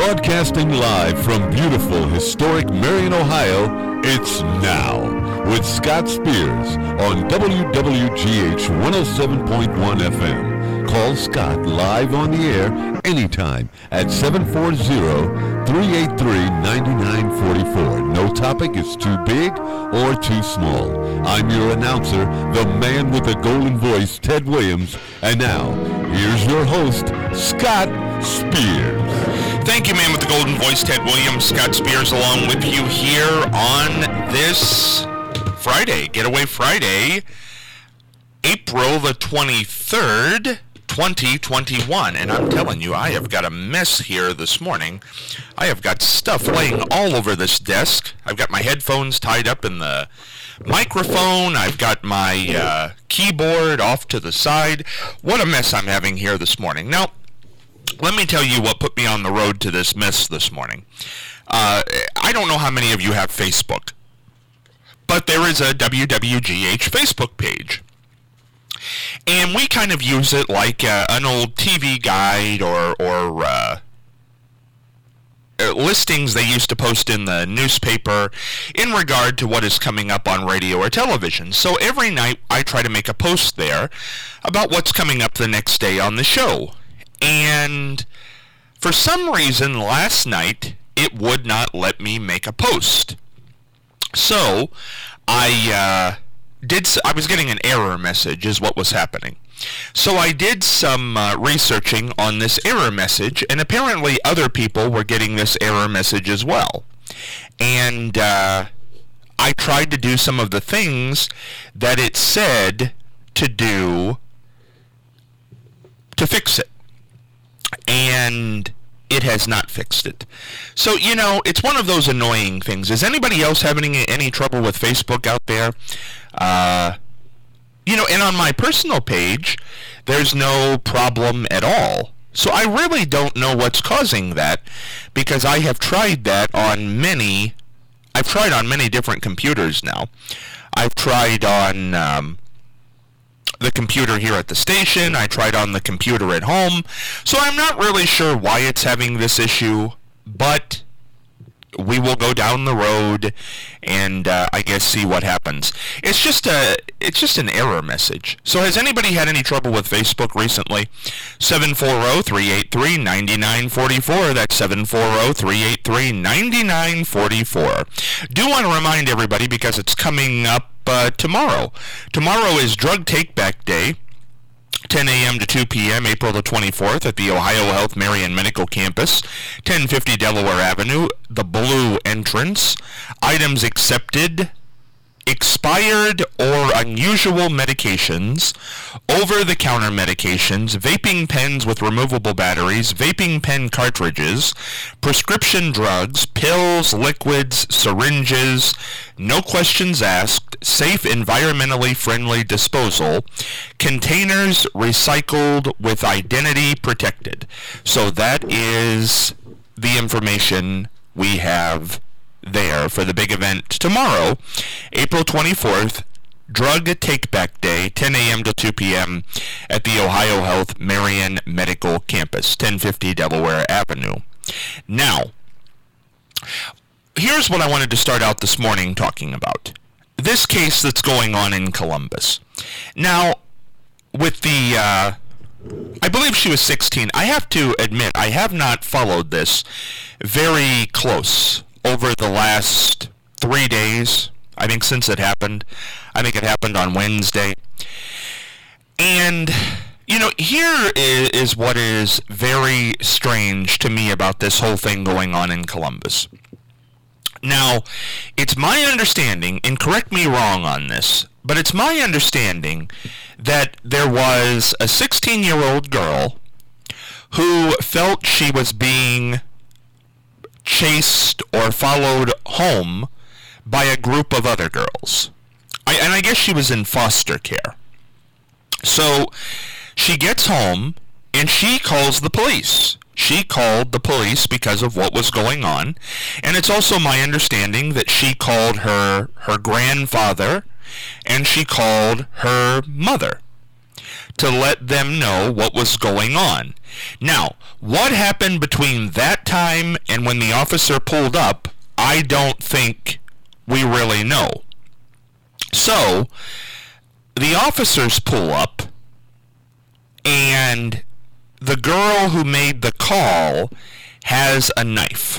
Broadcasting live from beautiful, historic Marion, Ohio, it's Now with Scott Spears on WWGH 107.1 FM. Call Scott live on the air anytime at 740-383-9944. No topic is too big or too small. I'm your announcer, the man with the golden voice, Ted Williams. And now, here's your host, Scott Spears. Thank you, man with the golden voice, Ted Williams. Scott Spears along with you here on this Friday, Getaway Friday, April the 23rd, 2021. And I'm telling you, I have got a mess here this morning. I have got stuff laying all over this desk. I've got my headphones tied up in the microphone. I've got my keyboard off to the side. What a mess I'm having here this morning. Now, let me tell you what put me on the road to this mess this morning. I don't know how many of you have Facebook, but there is a WWGH Facebook page. And we kind of use it like an old TV guide or listings they used to post in the newspaper in regard to what is coming up on radio or television. So every night I try to make a post there about what's coming up the next day on the show. And for some reason last night it would not let me make a post. So I was getting an error message is what was happening. So I did some researching on this error message, and apparently other people were getting this error message as well. And I tried to do some of the things that it said to do to fix it. And it has not fixed it. So, you know, it's one of those annoying things. Is anybody else having any trouble with Facebook out there? And on my personal page, there's no problem at all. So I really don't know what's causing that, because I have tried that on many different computers now. I've tried on the computer here at the station. I tried on the computer at home. So I'm not really sure why it's having this issue, but we will go down the road and I guess see what happens. It's just an error message. So has anybody had any trouble with Facebook recently? 740-383-9944. That's 740-383-9944. Do want to remind everybody, because it's coming up tomorrow. Tomorrow is Drug Take-Back Day, 10 a.m. to 2 p.m., April the 24th, at the Ohio Health Marion Medical Campus, 1050 Delaware Avenue, the blue entrance. Items accepted: expired or unusual medications, over-the-counter medications, vaping pens with removable batteries, vaping pen cartridges, prescription drugs, pills, liquids, syringes, no questions asked, safe, environmentally friendly disposal, containers recycled with identity protected. So that is the information we have there for the big event tomorrow, April 24th, Drug Take-Back Day, 10 a.m. to 2 p.m. at the Ohio Health Marion Medical Campus, 1050 Delaware Avenue. Now, here's what I wanted to start out this morning talking about. This case that's going on in Columbus. Now, with the I believe she was 16. I have to admit, I have not followed this very close over the last 3 days, I think, since it happened. I think it happened on Wednesday. And, here is what is very strange to me about this whole thing going on in Columbus. Now, it's my understanding, and correct me wrong on this, but it's my understanding that there was a 16-year-old girl who felt she was being chased or followed home by a group of other girls. And I guess she was in foster care. So she gets home and she calls the police. She called the police because of what was going on. And it's also my understanding that she called her grandfather and she called her mother. to let them know what was going on. Now, what happened between that time and when the officer pulled up, I don't think we really know. So, the officers pull up, and the girl who made the call has a knife.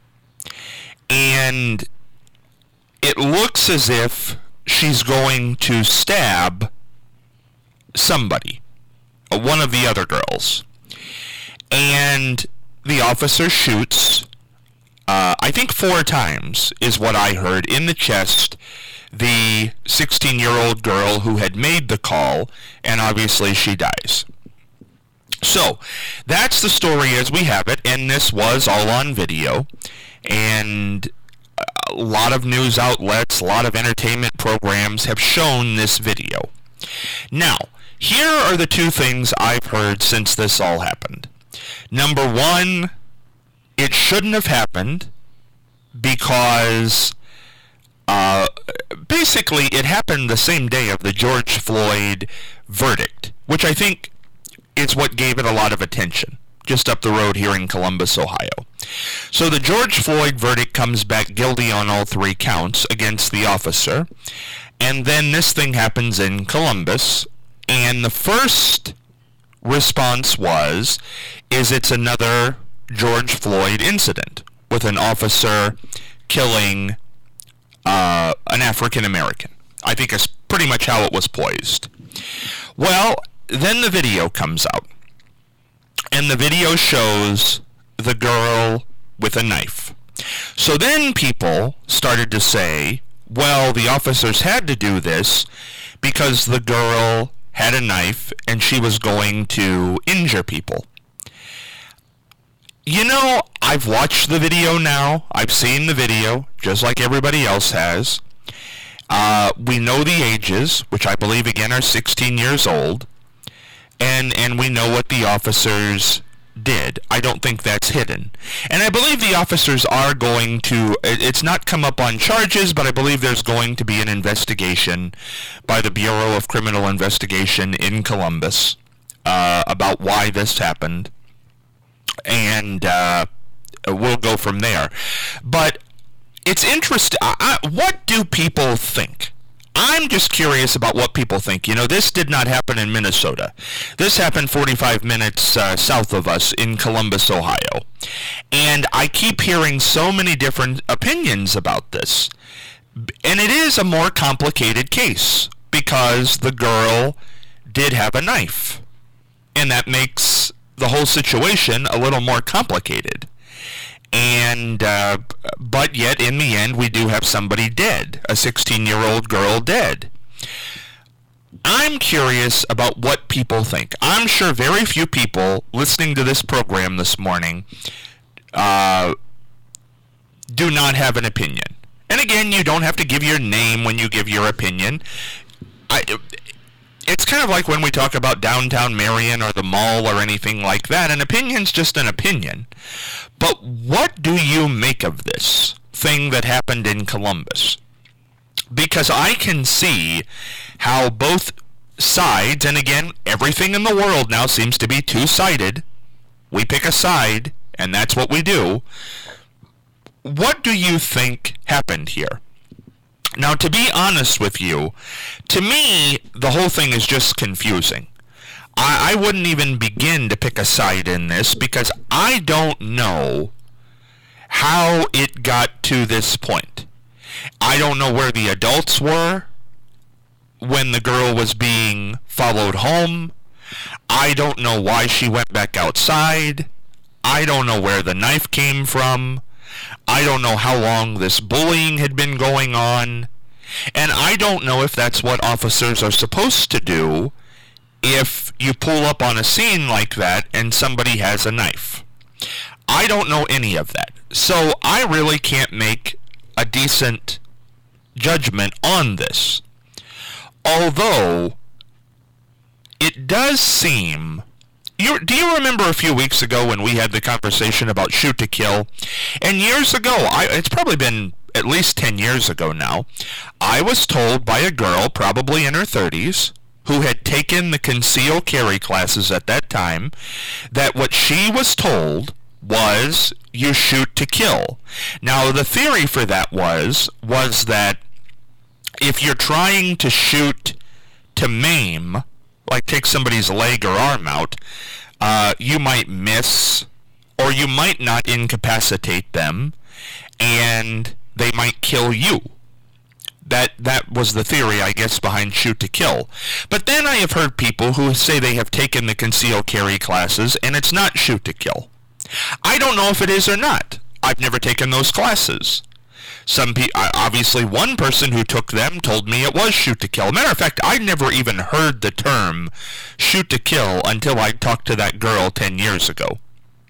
And it looks as if she's going to stab somebody, one of the other girls. And the officer shoots, I think 4 times is what I heard, in the chest, the 16-year-old girl who had made the call, and obviously she dies. So, that's the story as we have it, and this was all on video, and a lot of news outlets, a lot of entertainment programs have shown this video. Now, here are the 2 things I've heard since this all happened. Number 1, it shouldn't have happened because basically it happened the same day of the George Floyd verdict, which I think is what gave it a lot of attention, just up the road here in Columbus, Ohio. So the George Floyd verdict comes back guilty on all 3 counts against the officer, and then this thing happens in Columbus, and the first response is it's another George Floyd incident with an officer killing an African American. I think it's pretty much how it was poised. Well, then the video comes out, and the video shows the girl with a knife. So then people started to say, well, the officers had to do this because the girl had a knife and she was going to injure people. You know, I've watched the video now. I've seen the video, just like everybody else has. We know the ages, which I believe, again, are 16 years old. And we know what the officers did. I don't think that's hidden. And I believe the officers are going to, it's not come up on charges, but I believe there's going to be an investigation by the Bureau of Criminal Investigation in Columbus about why this happened. And we'll go from there. But it's interesting. What do people think? I'm just curious about what people think. You know, this did not happen in Minnesota. This happened 45 minutes south of us in Columbus, Ohio. And I keep hearing so many different opinions about this. And it is a more complicated case because the girl did have a knife. And that makes the whole situation a little more complicated. And, but yet, in the end, we do have somebody dead, a 16-year-old girl dead. I'm curious about what people think. I'm sure very few people listening to this program this morning do not have an opinion. And again, you don't have to give your name when you give your opinion. It's kind of like when we talk about downtown Marion or the mall or anything like that. An opinion's just an opinion. But what do you make of this thing that happened in Columbus? Because I can see how both sides, and again, everything in the world now seems to be two-sided. We pick a side, and that's what we do. What do you think happened here? Now, to be honest with you, to me, the whole thing is just confusing. I wouldn't even begin to pick a side in this because I don't know how it got to this point. I don't know where the adults were when the girl was being followed home. I don't know why she went back outside. I don't know where the knife came from. I don't know how long this bullying had been going on. And I don't know if that's what officers are supposed to do if you pull up on a scene like that and somebody has a knife. I don't know any of that. So I really can't make a decent judgment on this. Although, it does seem... Do you remember a few weeks ago when we had the conversation about shoot to kill? And years ago, it's probably been at least 10 years ago now, I was told by a girl, probably in her 30s, who had taken the concealed carry classes at that time, that what she was told was you shoot to kill. Now, the theory for that was that if you're trying to shoot to maim, like take somebody's leg or arm out, you might miss, or you might not incapacitate them, and they might kill you. That was the theory, I guess, behind shoot to kill. But then I have heard people who say they have taken the concealed carry classes, and it's not shoot to kill. I don't know if it is or not. I've never taken those classes. Obviously, one person who took them told me it was shoot to kill. Matter of fact, I never even heard the term shoot to kill until I talked to that girl 10 years ago.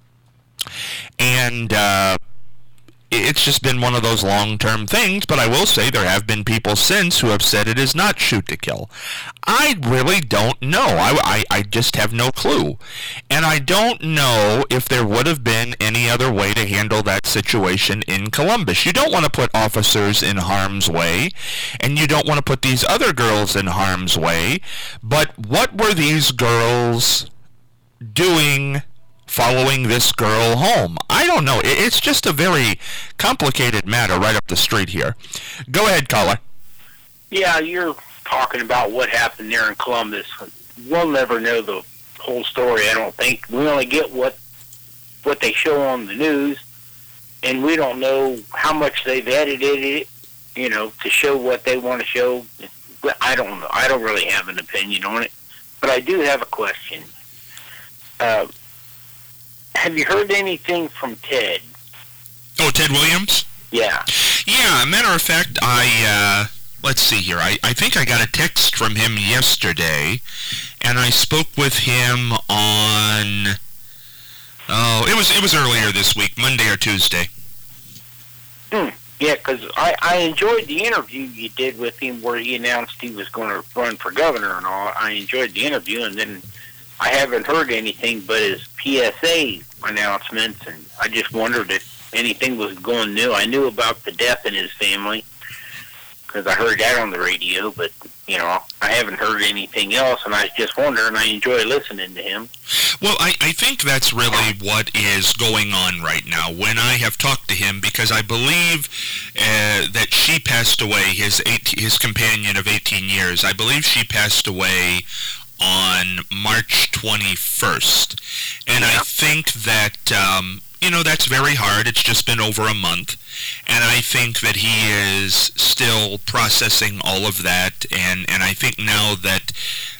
And it's just been one of those long-term things, but I will say there have been people since who have said it is not shoot to kill. I really don't know. I just have no clue. And I don't know if there would have been any other way to handle that situation in Columbus. You don't want to put officers in harm's way, and you don't want to put these other girls in harm's way, but what were these girls doing following this girl home? I don't know. It's just a very complicated matter right up the street here. Go ahead, caller. Yeah, you're talking about what happened there in Columbus. We'll never know the whole story, I don't think. We only get what they show on the news, and we don't know how much they've edited it, to show what they want to show. I don't know. I don't really have an opinion on it. But I do have a question. Have you heard anything from Ted? Oh, Ted Williams? Yeah. Yeah, matter of fact, let's see here. I think I got a text from him yesterday, and I spoke with him on, it was earlier this week, Monday or Tuesday. Yeah, because I enjoyed the interview you did with him where he announced he was going to run for governor and all. I enjoyed the interview, and then I haven't heard anything but his PSA announcements, and I just wondered if anything was going new. I knew about the death in his family because I heard that on the radio, but, I haven't heard anything else, and I was just wondering. I enjoy listening to him. Well, I think that's really what is going on right now. When I have talked to him, because I believe that she passed away, his companion of 18 years, I believe she passed away on March 21st. And I think that, that's very hard. It's just been over a month. And I think that he is still processing all of that. And I think now that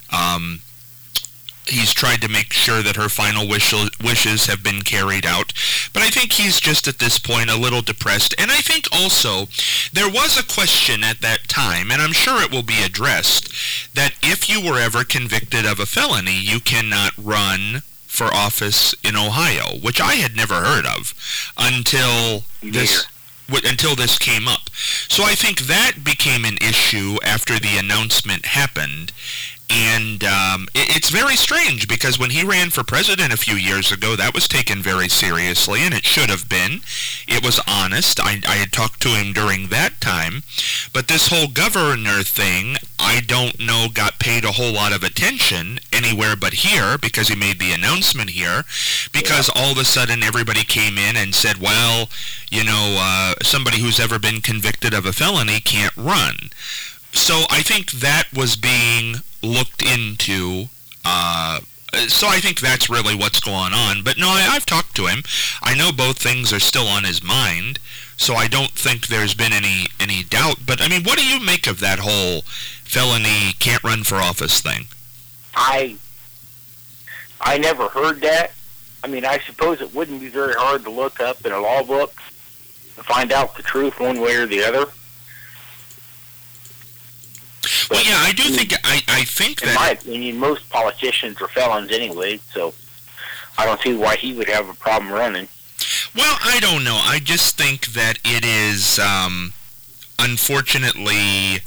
he's tried to make sure that her final wishes have been carried out. But I think he's just at this point a little depressed. And I think also there was a question at that time, and I'm sure it will be addressed, that if you were ever convicted of a felony, you cannot run for office in Ohio, which I had never heard of until this came up. So I think that became an issue after the announcement happened. And it's very strange because when he ran for president a few years ago, that was taken very seriously, and it should have been. It was honest. I had talked to him during that time. But this whole governor thing, I don't know, got paid a whole lot of attention anywhere but here because he made the announcement here. Because all of a sudden everybody came in and said, well, somebody who's ever been convicted of a felony can't run. So I think that was being looked into. So I think that's really what's going on. But no, I've talked to him. I know both things are still on his mind. So I don't think there's been any doubt. But, I mean, what do you make of that whole felony can't run for office thing? I never heard that. I mean, I suppose it wouldn't be very hard to look up in a law book to find out the truth one way or the other. Well, yeah, I do think, I think that... In my opinion, most politicians are felons anyway, so I don't see why he would have a problem running. Well, I don't know. I just think that it is, unfortunately,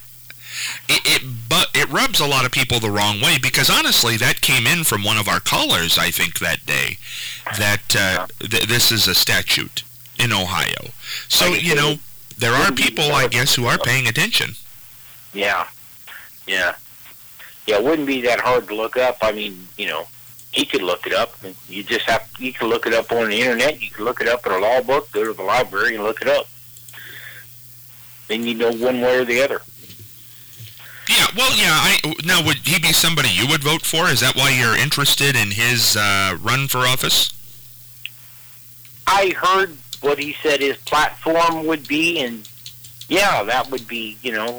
it rubs a lot of people the wrong way, because honestly, that came in from one of our callers, I think, that day, that this is a statute in Ohio. So, there are people, I guess, who are paying attention. Yeah. Yeah, it wouldn't be that hard to look up. I mean, he could look it up. You can look it up on the internet. You can look it up in a law book, go to the library and look it up. Then you know one way or the other. Yeah, well, now, would he be somebody you would vote for? Is that why you're interested in his run for office? I heard what he said his platform would be, and yeah, that would be,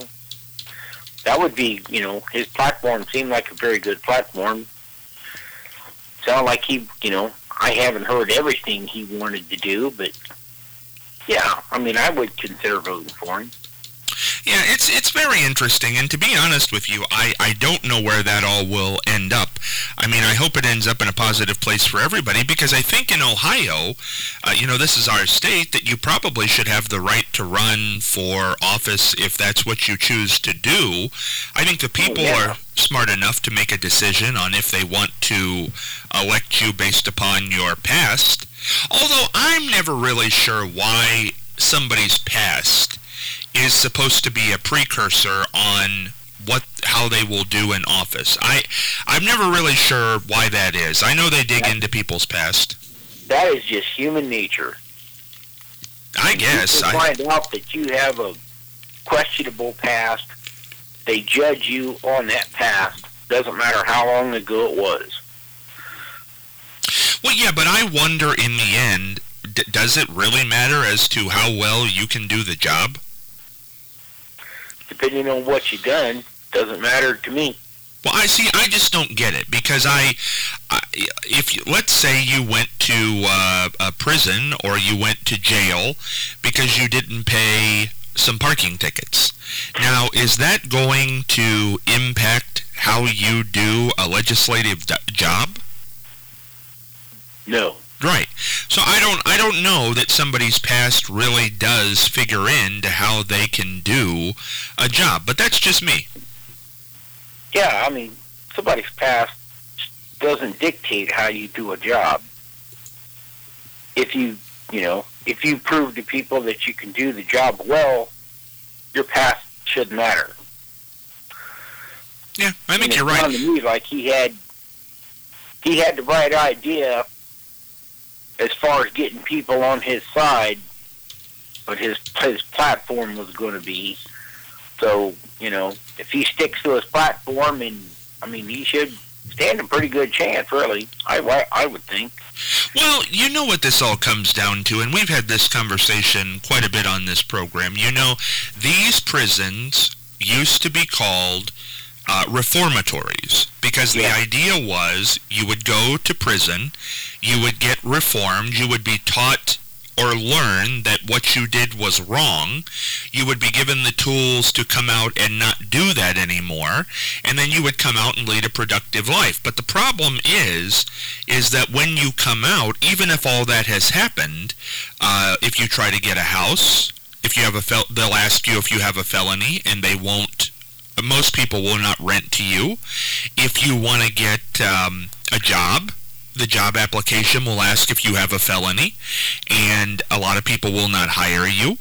his platform seemed like a very good platform. Sounded like I haven't heard everything he wanted to do, but yeah, I mean, I would consider voting for him. Yeah, it's very interesting, and to be honest with you, I don't know where that all will end up. I mean, I hope it ends up in a positive place for everybody, because I think in Ohio, this is our state, that you probably should have the right to run for office if that's what you choose to do. I think the people are smart enough to make a decision on if they want to elect you based upon your past, although I'm never really sure why somebody's past is supposed to be a precursor on how they will do in office. I'm never really sure why that is. I know they dig into people's past. That is just human nature. I guess. You find out that you have a questionable past. They judge you on that past. Doesn't matter how long ago it was. Well, yeah, but I wonder in the end, does it really matter as to how well you can do the job? Depending on what you've done, doesn't matter to me. Well, I just don't get it, because let's say you went to a prison or you went to jail because you didn't pay some parking tickets. Now, is that going to impact how you do a legislative job? No. Right. So I don't know that somebody's past really does figure into how they can do a job, but that's just me. Yeah, I mean, somebody's past doesn't dictate how you do a job. If you prove to people that you can do the job well, your past shouldn't matter. Yeah, I think you're right. It sounded to me like he had the right idea as far as getting people on his side, but his platform was going to be. So, if he sticks to his platform, he should stand a pretty good chance, really, I would think. Well, you know what this all comes down to, and we've had this conversation quite a bit on this program. These prisons used to be called reformatories, because the idea was you would go to prison, you would get reformed, you would be taught or learn that what you did was wrong, you would be given the tools to come out and not do that anymore, and then you would come out and lead a productive life. But the problem is that when you come out, even if all that has happened, if you try to get a house, if you have they'll ask you if you have a felony, and they won't. Most people will not rent to you. If you want to get a job, the job application will ask if you have a felony, and a lot of people will not hire you.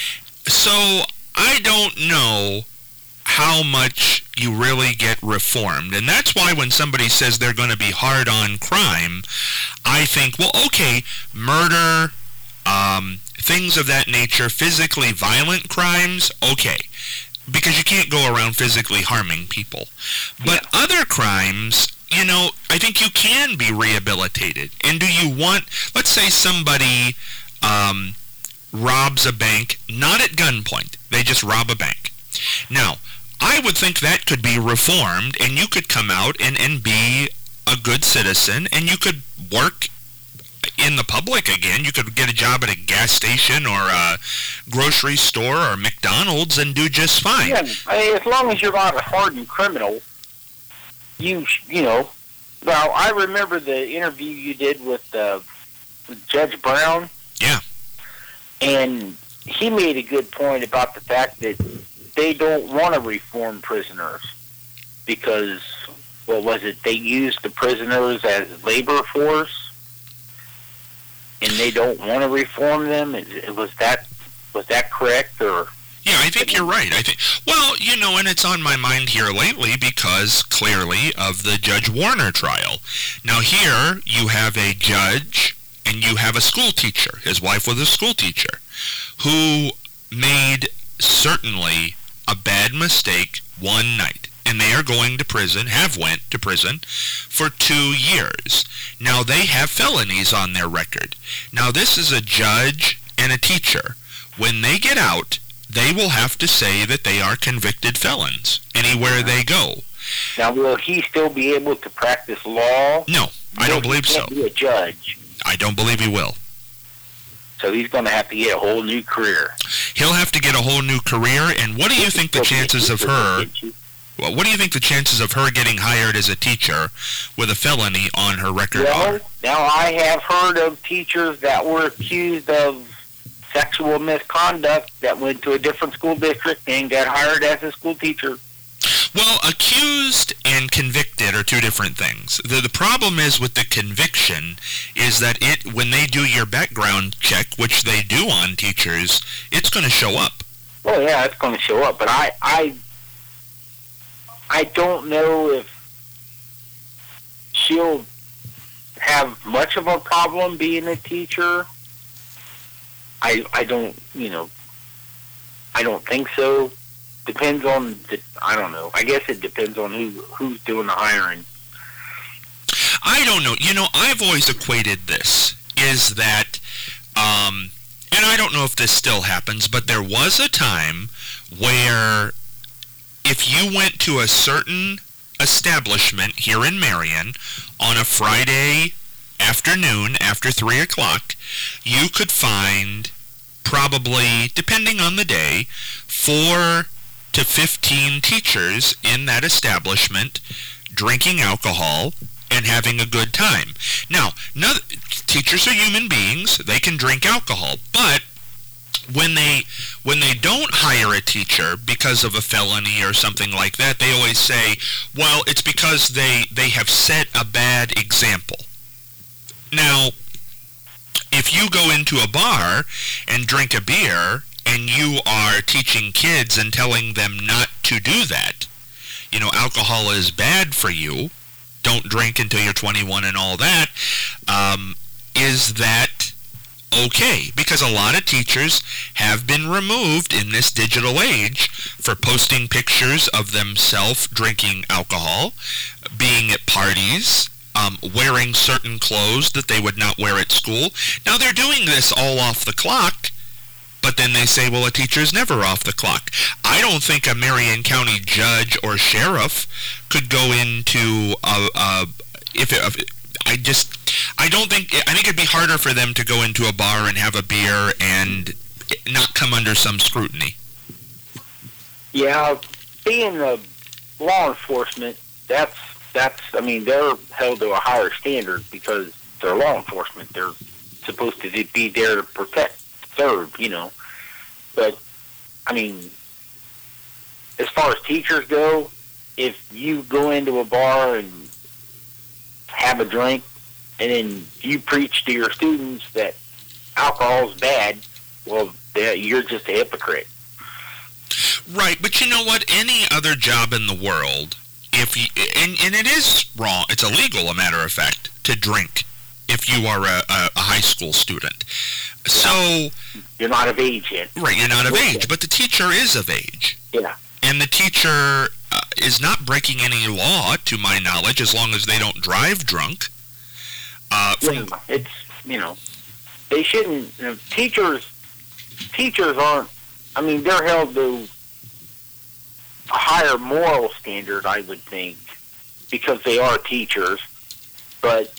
So I don't know how much you really get reformed. And that's why when somebody says they're going to be hard on crime, I think, well, okay, murder, things of that nature, physically violent crimes, okay, because you can't go around physically harming people. But other crimes, I think you can be rehabilitated. And do you want, let's say somebody robs a bank, not at gunpoint, they just rob a bank. Now, I would think that could be reformed, and you could come out and be a good citizen, and you could work in the public again. You could get a job at a gas station or a grocery store or McDonald's and do just fine. Yeah, as long as you're not a hardened criminal, Now, I remember the interview you did with Judge Brown. Yeah. And he made a good point about the fact that they don't want to reform prisoners because, they use the prisoners as labor force, and they don't want to reform them. Was that correct, or? Yeah, I think you're right. Well, and it's on my mind here lately because clearly of the Judge Warner trial. Now here you have a judge and you have a school teacher. His wife was a school teacher who made certainly a bad mistake one night. And they are going to prison, have went to prison for 2 years. Now they have felonies on their record. Now this is a judge and a teacher. When they get out, they will have to say that they are convicted felons anywhere they go. Now, will he still be able to practice law? No, I don't believe so. He can't be a judge. I don't believe he will. So he's going to have to get a whole new career. He'll have to get a whole new career, and what do you think the chances of her... Well, what do you think the chances of her getting hired as a teacher with a felony on her record are? Now, I have heard of teachers that were accused of sexual misconduct that went to a different school district and got hired as a school teacher. Well, accused and convicted are two different things. The problem is with the conviction is that when they do your background check, which they do on teachers, it's going to show up. Well, yeah, it's going to show up, but I don't know if she'll have much of a problem being a teacher. I don't think so. Depends on I don't know. I guess it depends on who's doing the hiring. I don't know. I've always equated this is that, and I don't know if this still happens, but there was a time where if you went to a certain establishment here in Marion on a Friday afternoon after 3 o'clock, you could find probably, depending on the day, 4 to 15 teachers in that establishment drinking alcohol and having a good time. Now, teachers are human beings. They can drink alcohol, but when they don't hire a teacher because of a felony or something like that, they always say, well, it's because they have set a bad example. Now, if you go into a bar and drink a beer and you are teaching kids and telling them not to do that, alcohol is bad for you, don't drink until you're 21 and all that, is that okay? Because a lot of teachers have been removed in this digital age for posting pictures of themselves drinking alcohol, being at parties, wearing certain clothes that they would not wear at school. Now, they're doing this all off the clock, but then they say, well, a teacher's never off the clock. I don't think a Marion County judge or sheriff could go into I think it'd be harder for them to go into a bar and have a beer and not come under some scrutiny. Yeah, being the law enforcement, that's they're held to a higher standard because they're law enforcement. They're supposed to be there to protect, serve, But, as far as teachers go, if you go into a bar and have a drink, and then you preach to your students that alcohol's bad, well, you're just a hypocrite. Right, but you know what? Any other job in the world, and it is wrong, it's illegal, a matter of fact, to drink if you are a high school student. So you're not of age yet. Right, you're not of age, but the teacher is of age. Yeah. And the teacher is not breaking any law, to my knowledge, as long as they don't drive drunk. It's, they shouldn't, teachers aren't, they're held to a higher moral standard, I would think, because they are teachers, but,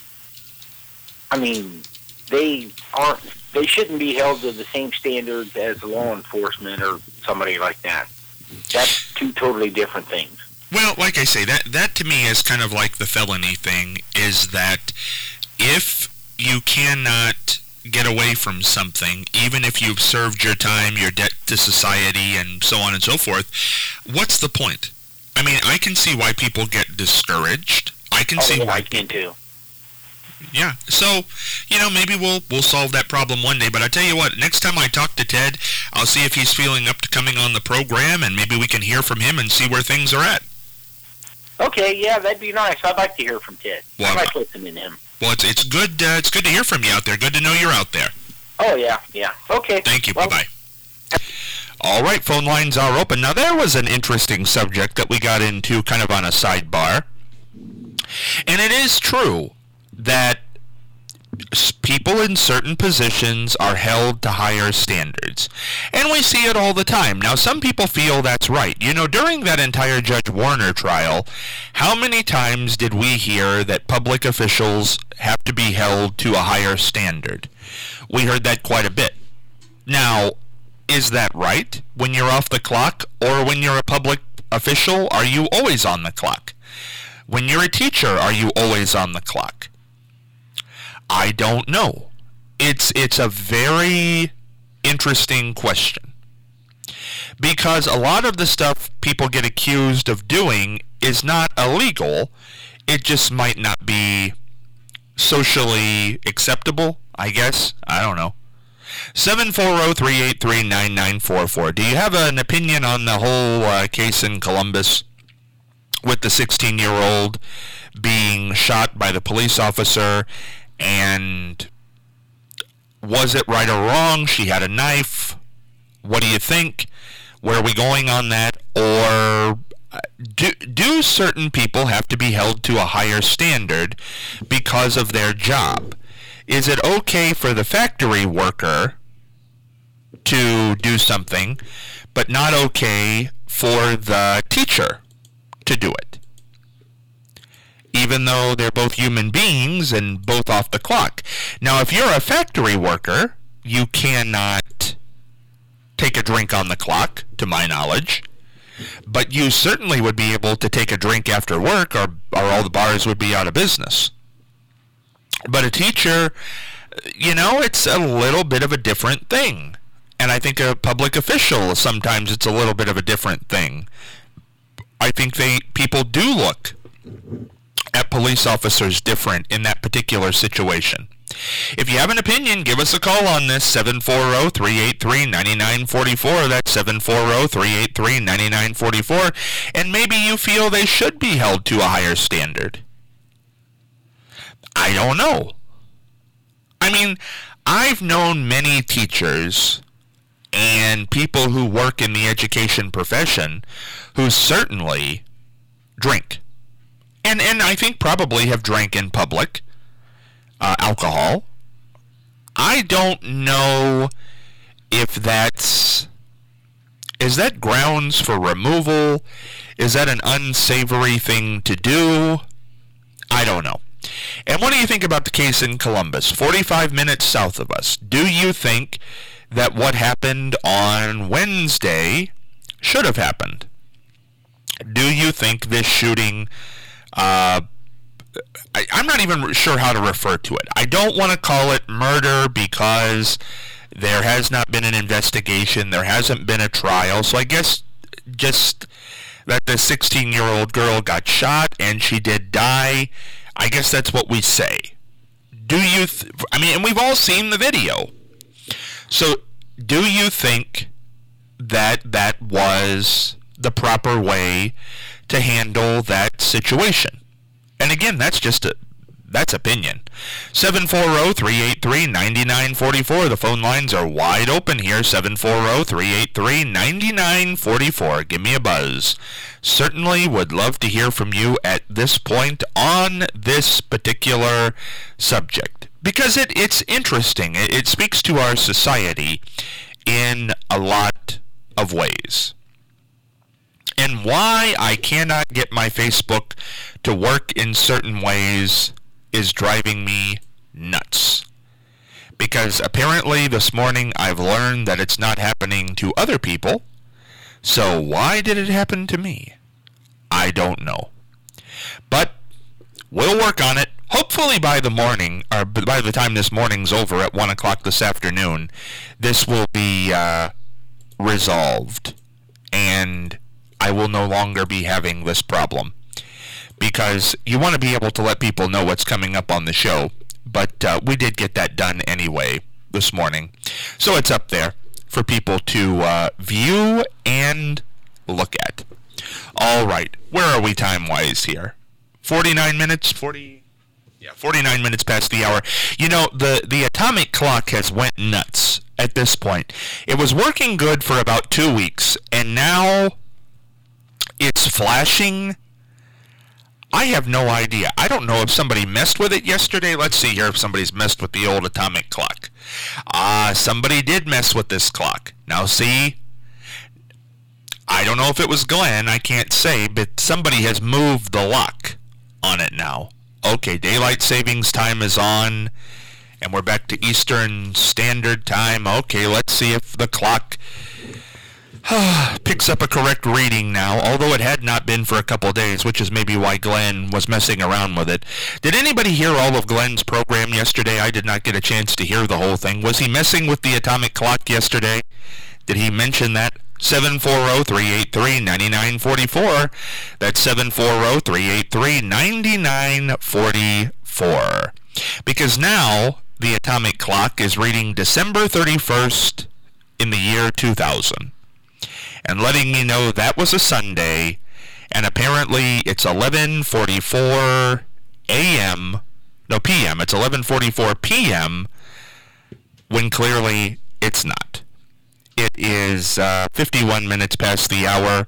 they shouldn't be held to the same standards as law enforcement or somebody like that. That's two totally different things. Well, like I say, that to me is kind of like the felony thing, is that if you cannot get away from something, even if you've served your time, your debt to society, and so on and so forth, what's the point? I can see why people get discouraged. I can see why. I can too. Yeah. So, maybe we'll solve that problem one day. But I tell you what, next time I talk to Ted, I'll see if he's feeling up to coming on the program, and maybe we can hear from him and see where things are at. Okay, yeah, that'd be nice. I'd like to hear from Ted. Well, I like listening to him. Well, it's good. It's good to hear from you out there. Good to know you're out there. Oh yeah. Okay. Thank you. Well, bye-bye. All right, phone lines are open. Now, there was an interesting subject that we got into kind of on a sidebar. And it is true that people in certain positions are held to higher standards. And we see it all the time. Now, some people feel that's right. During that entire Judge Warner trial, how many times did we hear that public officials have to be held to a higher standard? We heard that quite a bit. Now, is that right when you're off the clock, or when you're a public official, are you always on the clock? When you're a teacher, are you always on the clock? I don't know. It's a very interesting question, because a lot of the stuff people get accused of doing is not illegal. It just might not be socially acceptable, I guess. I don't know. 740-383-9944. Do you have an opinion on the whole case in Columbus with the 16-year-old being shot by the police officer? And was it right or wrong? She had a knife. What do you think? Where are we going on that? Or do certain people have to be held to a higher standard because of their job? Is it okay for the factory worker to do something, but not okay for the teacher to do it? Even though they're both human beings and both off the clock. Now, if you're a factory worker, you cannot take a drink on the clock, to my knowledge. But you certainly would be able to take a drink after work, or all the bars would be out of business. But a teacher, it's a little bit of a different thing. And I think a public official, sometimes it's a little bit of a different thing. I think people do look at police officers different in that particular situation. If you have an opinion, give us a call on this, 740-383-9944. That's 740-383-9944. And maybe you feel they should be held to a higher standard. I don't know. I mean, I've known many teachers and people who work in the education profession who certainly drink. And I think probably have drank in public alcohol. I don't know if is that grounds for removal? Is that an unsavory thing to do? I don't know. And what do you think about the case in Columbus, 45 minutes south of us? Do you think that what happened on Wednesday should have happened? Do you think this shooting, I'm not even sure how to refer to it. I don't want to call it murder because there has not been an investigation. There hasn't been a trial. So I guess just that the 16-year-old girl got shot and she did die. I guess that's what we say. Do you, and we've all seen the video. So do you think that that was the proper way to handle that situation? And again, that's opinion. 740-383-9944. The phone lines are wide open here. 740-383-9944. Give me a buzz. Certainly would love to hear from you at this point on this particular subject, because it's interesting. It speaks to our society in a lot of ways. And why I cannot get my Facebook to work in certain ways is driving me nuts. Because apparently this morning I've learned that it's not happening to other people. So why did it happen to me? I don't know. But we'll work on it. Hopefully by the morning, or by the time this morning's over at 1 o'clock this afternoon, this will be resolved. And I will no longer be having this problem. Because you want to be able to let people know what's coming up on the show. but we did get that done anyway this morning. So it's up there for people to view and look at. All right, where are we time-wise here? 49 minutes? 49 minutes past the hour. You know, the atomic clock has went nuts at this point. It was working good for about 2 weeks, and now it's flashing. I have no idea. I don't know if somebody messed with it yesterday. Let's see here if somebody's messed with the old atomic clock. Somebody did mess with this clock. Now see, I don't know if it was Glenn, I can't say, but somebody has moved the lock on it now. Okay, daylight savings time is on, and we're back to Eastern Standard Time. Okay, let's see if the clock picks up a correct reading now, although it had not been for a couple of days, which is maybe why Glenn was messing around with it. Did anybody hear all of Glenn's program yesterday? I did not get a chance to hear the whole thing. Was he messing with the atomic clock yesterday? Did he mention that? 740-383-9944. That's 740-383-9944. Because now the atomic clock is reading December 31st in the year 2000. And letting me know that was a Sunday, and apparently it's 11:44 a.m. No, p.m. It's 11:44 p.m. when clearly it's not. It is 51 minutes past the hour,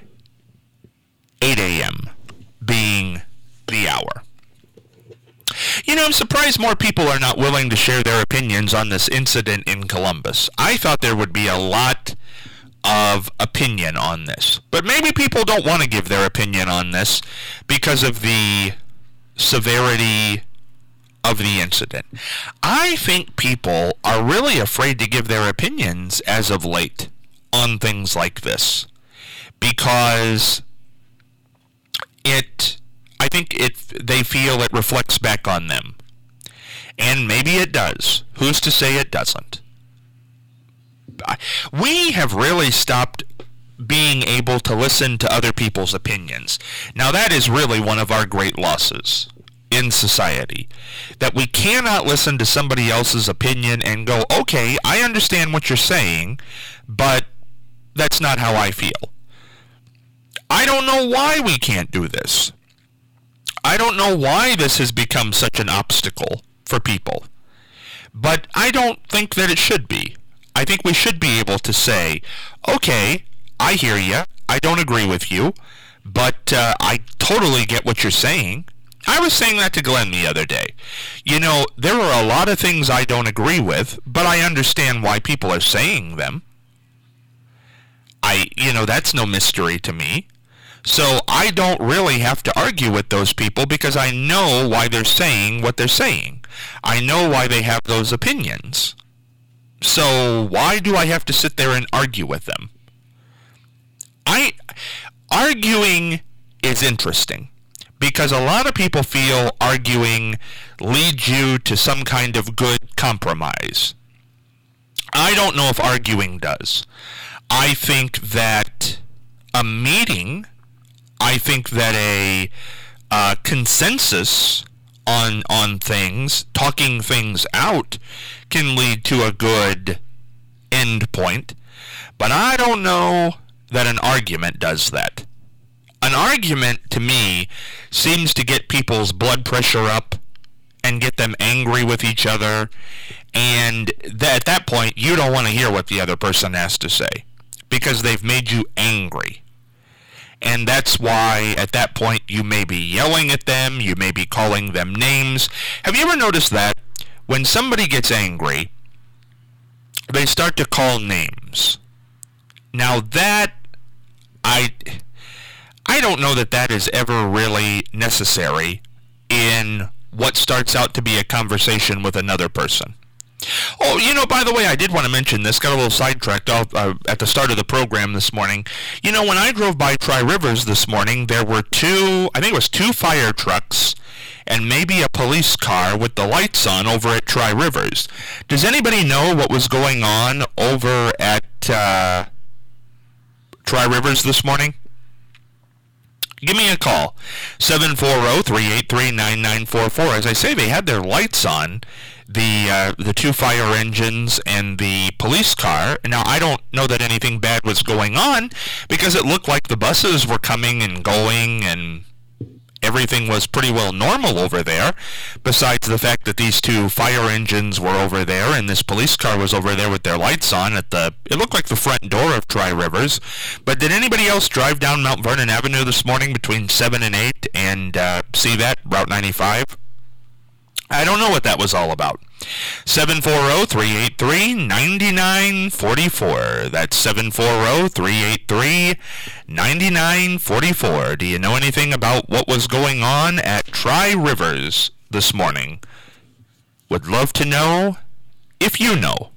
8 a.m. being the hour. You know, I'm surprised more people are not willing to share their opinions on this incident in Columbus. I thought there would be a lot of opinion on this. But maybe people don't want to give their opinion on this because of the severity of the incident. I think people are really afraid to give their opinions as of late on things like this because they feel it reflects back on them. And maybe it does. Who's to say it doesn't? We have really stopped being able to listen to other people's opinions. Now that is really one of our great losses in society, that we cannot listen to somebody else's opinion and go, okay, I understand what you're saying, but that's not how I feel. I don't know why we can't do this. I don't know why this has become such an obstacle for people, but I don't think that it should be. I think we should be able to say, okay, I hear you, I don't agree with you, but I totally get what you're saying. I was saying that to Glenn the other day. You know, there are a lot of things I don't agree with, but I understand why people are saying them. That's no mystery to me. So I don't really have to argue with those people because I know why they're saying what they're saying. I know why they have those opinions. So why do I have to sit there and argue with them? Arguing is interesting because a lot of people feel arguing leads you to some kind of good compromise. I don't know if arguing does. I think that a meeting, I think that a consensus on things, talking things out, can lead to a good end point. But I don't know that an argument does that. An argument, to me, seems to get people's blood pressure up and get them angry with each other. And at that point, you don't want to hear what the other person has to say because they've made you angry. And that's why, at that point, you may be yelling at them, you may be calling them names. Have you ever noticed that? When somebody gets angry, they start to call names. Now that, I don't know that that is ever really necessary in what starts out to be a conversation with another person. Oh, by the way, I did want to mention this, got a little sidetracked at the start of the program this morning. When I drove by Tri-Rivers this morning, there were two fire trucks and maybe a police car with the lights on over at Tri-Rivers. Does anybody know what was going on over at Tri-Rivers this morning? give me a call, 740-383-9944. As I say, they had their lights on, the two fire engines and the police car. Now, I don't know that anything bad was going on because it looked like the buses were coming and going and everything was pretty well normal over there, besides the fact that these two fire engines were over there and this police car was over there with their lights on at it looked like the front door of Tri-Rivers. But did anybody else drive down Mount Vernon Avenue this morning between 7 and 8 and see that, Route 95? I don't know what that was all about. 740-383-9944. That's 740-383-9944. Do you know anything about what was going on at Tri-Rivers this morning? Would love to know if you know.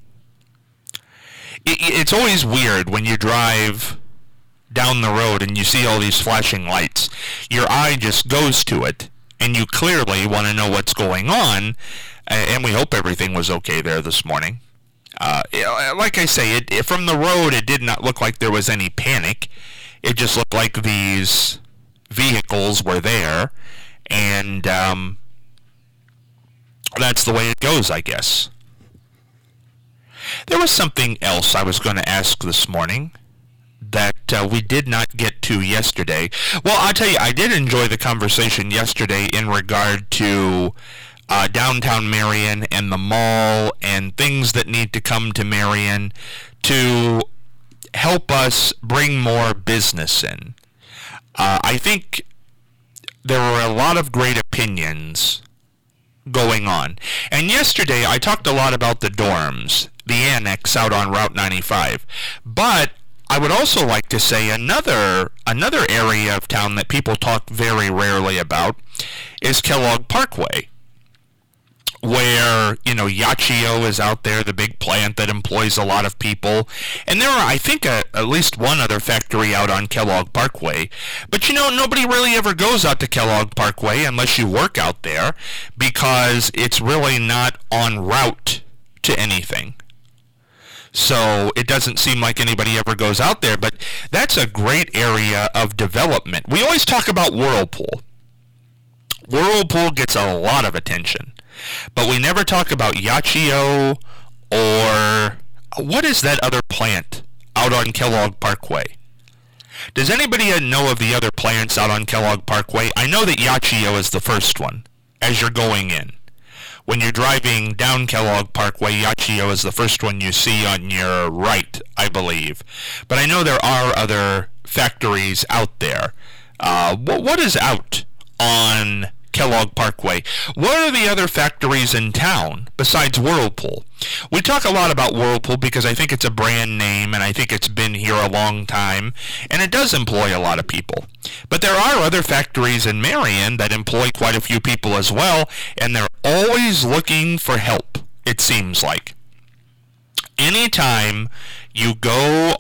It's always weird when you drive down the road and you see all these flashing lights. Your eye just goes to it, and you clearly want to know what's going on, and we hope everything was okay there this morning. Like I say, from the road, it did not look like there was any panic. It just looked like these vehicles were there, and that's the way it goes, I guess. There was something else I was going to ask this morning that we did not get to yesterday. Well, I'll tell you, I did enjoy the conversation yesterday in regard to downtown Marion and the mall and things that need to come to Marion to help us bring more business in. I think there were a lot of great opinions going on. And yesterday I talked a lot about the dorms, the annex out on Route 95. But I would also like to say another area of town that people talk very rarely about is Kellogg Parkway, where, Yachio is out there, the big plant that employs a lot of people. And there are, I think, at least one other factory out on Kellogg Parkway. But, nobody really ever goes out to Kellogg Parkway unless you work out there, because it's really not en route to anything. So it doesn't seem like anybody ever goes out there, but that's a great area of development. We always talk about Whirlpool. Whirlpool gets a lot of attention, but we never talk about Yachio or what is that other plant out on Kellogg Parkway? Does anybody know of the other plants out on Kellogg Parkway? I know that Yachio is the first one as you're going in. When you're driving down Kellogg Parkway, Yachio is the first one you see on your right, I believe. But I know there are other factories out there. What is out on Kellogg Parkway? What are the other factories in town besides Whirlpool? We talk a lot about Whirlpool because I think it's a brand name and I think it's been here a long time, and it does employ a lot of people. But there are other factories in Marion that employ quite a few people as well, and they're always looking for help, it seems like. Anytime you go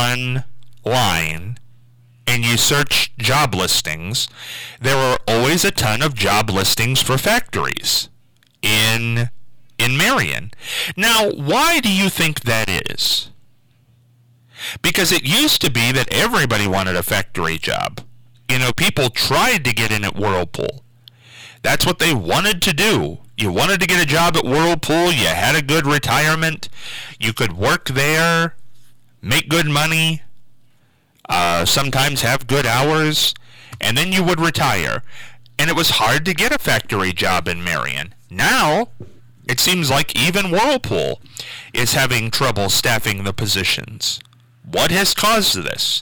online and you search job listings, there are always a ton of job listings for factories in Marion. Now, why do you think that is? Because it used to be that everybody wanted a factory job. People tried to get in at Whirlpool. That's what they wanted to do. You wanted to get a job at Whirlpool, you had a good retirement, you could work there, make good money, sometimes have good hours, and then you would retire. And it was hard to get a factory job in Marion. Now, it seems like even Whirlpool is having trouble staffing the positions. What has caused this?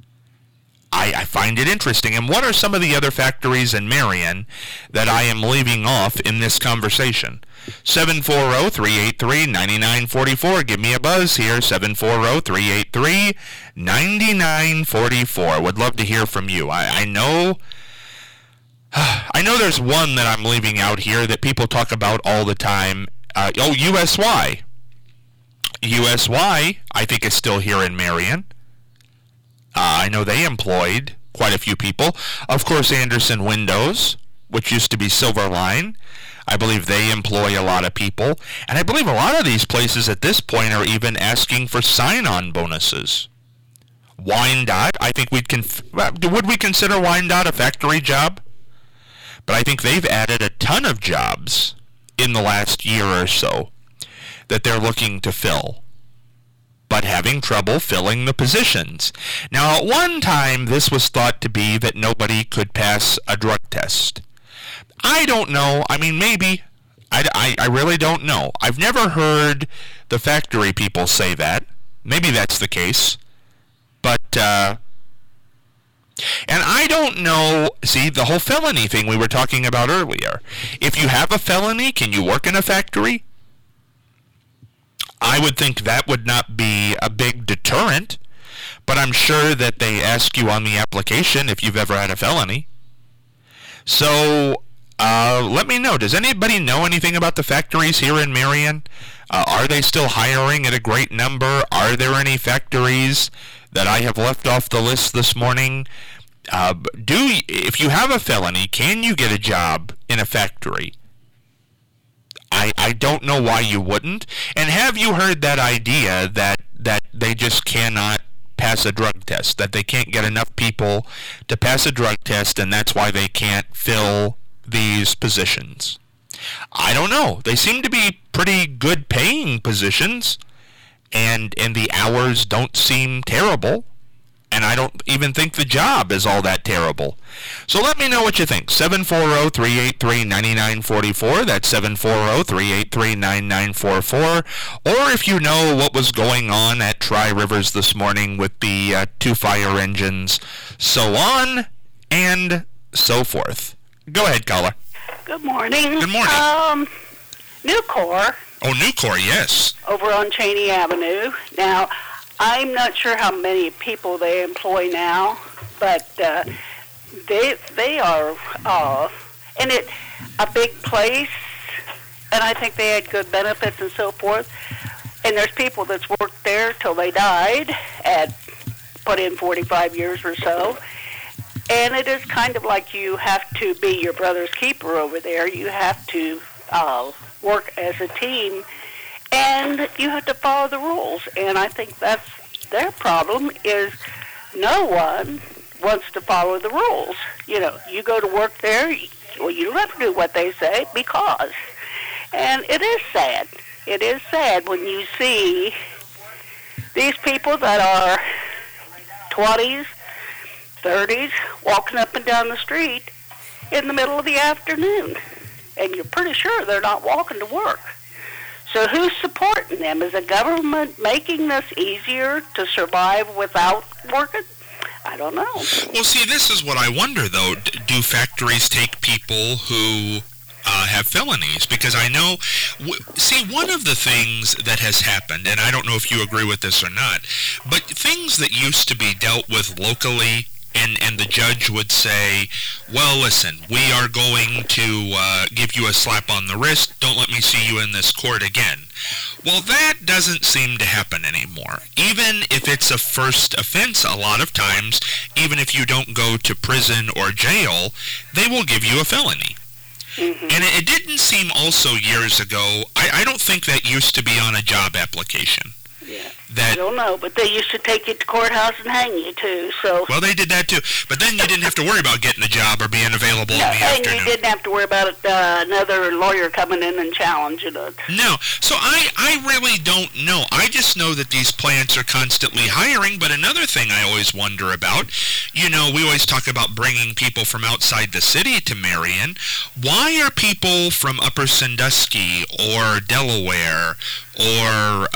I find it interesting. And what are some of the other factories in Marion that I am leaving off in this conversation? 740-383-9944. Give me a buzz here, 740-383-9944. Would love to hear from you. I know there's one that I'm leaving out here that people talk about all the time. USY. USY, I think, is still here in Marion. I know they employed quite a few people. Of course, Anderson Windows, which used to be Silverline, I believe they employ a lot of people. And I believe a lot of these places at this point are even asking for sign-on bonuses. Wyandotte, I think would we consider Wyandotte a factory job? But I think they've added a ton of jobs in the last year or so that they're looking to fill, but having trouble filling the positions. Now, at one time, this was thought to be that nobody could pass a drug test. I don't know. I mean, maybe. I really don't know. I've never heard the factory people say that. Maybe that's the case. But, and I don't know, see, the whole felony thing we were talking about earlier. If you have a felony, can you work in a factory? I would think that would not be a big deterrent, but I'm sure that they ask you on the application if you've ever had a felony. So, let me know. Does anybody know anything about the factories here in Marion? Are they still hiring at a great number? Are there any factories that I have left off the list this morning? If you have a felony, can you get a job in a factory? I don't know why you wouldn't. And have you heard that idea that they just cannot pass a drug test, that they can't get enough people to pass a drug test, and that's why they can't fill these positions? I don't know. They seem to be pretty good paying positions, and the hours don't seem terrible, and I don't even think the job is all that terrible. So let me know what you think. 740-383-9944. That's 740-383-9944. Or if you know what was going on at Tri-Rivers this morning with the 2 fire engines, so on and so forth. Go ahead, caller. Good morning. Good morning. Nucor. Oh, Nucor, yes. Over on Cheney Avenue. Now, I'm not sure how many people they employ now, but they are, and it a big place, and I think they had good benefits and so forth. And there's people that's worked there till they died, and put in 45 years or so. And it is kind of like you have to be your brother's keeper over there. You have to work as a team, and you have to follow the rules. And I think that's their problem, is no one wants to follow the rules. You know, you go to work there, well, you don't have to do what they say because. And it is sad. It is sad when you see these people that are 20s, 30s, walking up and down the street in the middle of the afternoon. And you're pretty sure they're not walking to work. So who's supporting them? Is the government making this easier to survive without working? I don't know. Well, see, this is what I wonder, though. Do factories take people who have felonies? Because I know, see, one of the things that has happened, and I don't know if you agree with this or not, but things that used to be dealt with locally, and the judge would say, well, listen, we are going to give you a slap on the wrist. Don't let me see you in this court again. Well, that doesn't seem to happen anymore. Even if it's a first offense, a lot of times, even if you don't go to prison or jail, they will give you a felony. Mm-hmm. And it didn't seem also years ago, I don't think that used to be on a job application. Yeah. I don't know, but they used to take you to courthouse and hang you, too, so... Well, they did that, too. But then you didn't have to worry about getting a job or being available in the afternoon. And you didn't have to worry about another lawyer coming in and challenging it. No. So I really don't know. I just know that these plants are constantly hiring, but another thing I always wonder about, you know, we always talk about bringing people from outside the city to Marion. Why are people from Upper Sandusky or Delaware or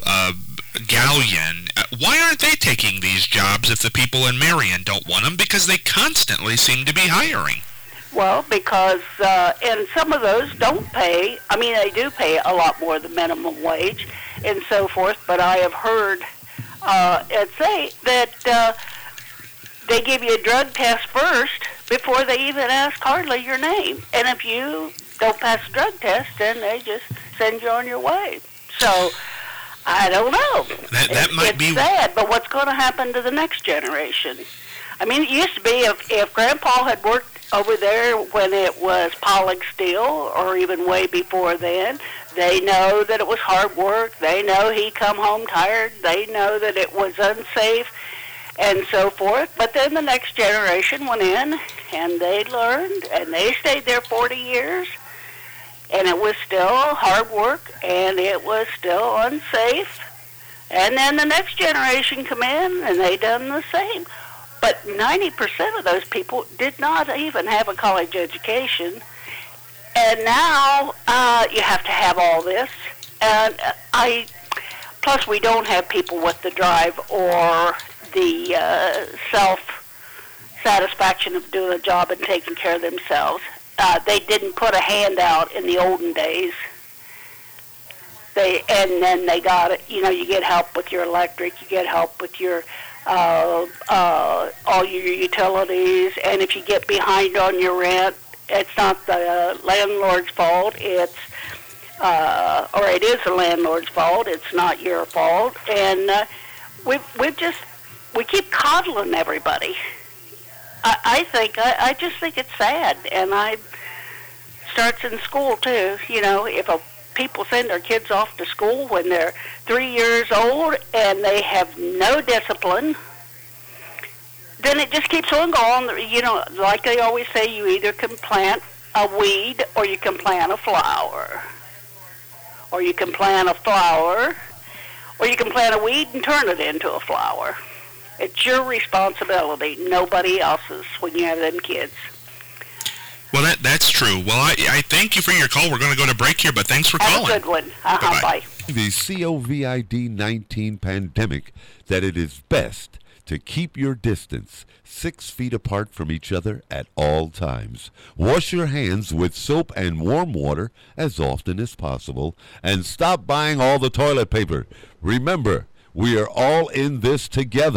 Gallion, why aren't they taking these jobs if the people in Marion don't want them? Because they constantly seem to be hiring. Well, because, and some of those don't pay, I mean, they do pay a lot more than minimum wage and so forth, but I have heard it say that they give you a drug test first before they even ask hardly your name. And if you don't pass a drug test, then they just send you on your way. So, I don't know. That might be sad, but what's going to happen to the next generation? I mean, it used to be if Grandpa had worked over there when it was Pollock Steel, or even way before then, they know that it was hard work. They know he'd come home tired. They know that it was unsafe. and so forth. But then the next generation went in, and they learned, and they stayed there 40 years, and it was still hard work, and it was still unsafe. And then the next generation come in, and they done the same. But 90% of those people did not even have a college education. And now you have to have all this. And plus we don't have people with the drive or the self-satisfaction of doing a job and taking care of themselves. They didn't put a hand out in the olden days. And then they got it. You know, you get help with your electric, you get help with your all your utilities, and if you get behind on your rent, it's not the landlord's fault. It's or it is the landlord's fault. It's not your fault. And we keep coddling everybody. I just think it's sad, and starts in school too. You know, if people send their kids off to school when they're 3 years old and they have no discipline, then it just keeps on going. You know, like they always say, you either can plant a weed or you can plant a flower. Or you can plant a flower, or you can plant a weed and turn it into a flower. It's your responsibility, nobody else's, when you have them kids. Well, that's true. Well, I thank you for your call. We're going to go to break here, but thanks for calling. Have a good one. Bye. The COVID-19 pandemic, that it is best to keep your distance 6 feet apart from each other at all times. Wash your hands with soap and warm water as often as possible, and stop buying all the toilet paper. Remember, we are all in this together.